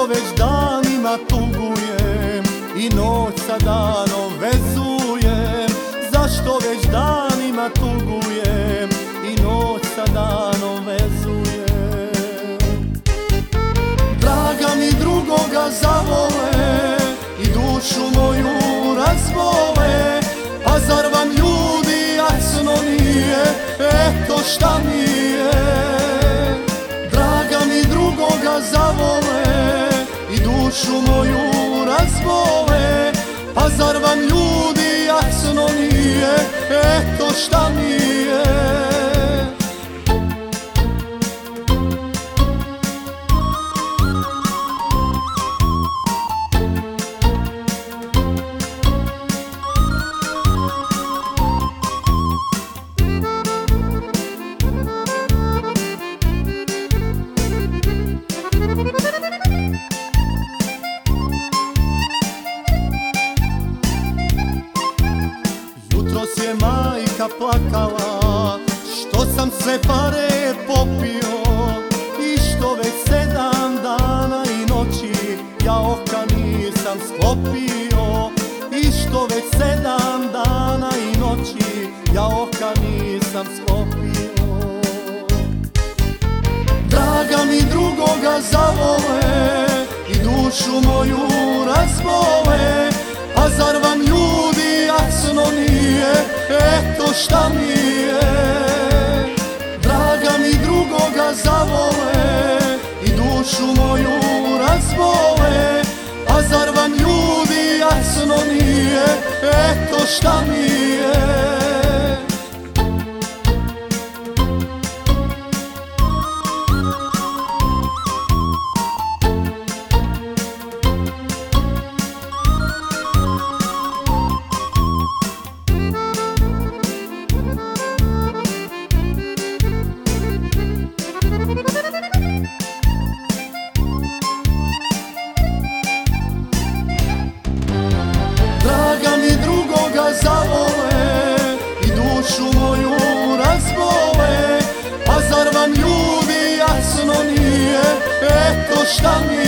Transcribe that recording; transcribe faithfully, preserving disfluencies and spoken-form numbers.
već danima tugujem i noć sa danom vezujem? Zašto već danima tugujem i noć sa danom vezujem? Draga mi drugoga zavole i dušu moju razvole, pa zar vam ljudi jasno nije, eto šta mi je? Draga mi drugoga zavole i dušu moju razvole, pa zar vam ljudi jasno nije, eto šta mi je? Jutros je majka plakala što sam sve pare popio i što već sedam dana i noći ja oka nisam sklopio, i što već sedam dana i noći ja oka nisam sklopio. Draga mi drugoga zavole i dušu moju razvole, pa zar vam ljudi jasno nije, eto šta mi je? Draga mi drugoga zavole i dušu moju razvole, pa zar vam ljudi jasno nije, eto šta mi je? Draga mi drugoga zavole i dušu moju razvole, pa zar vam ljudi jasno nije, eto šta mi je?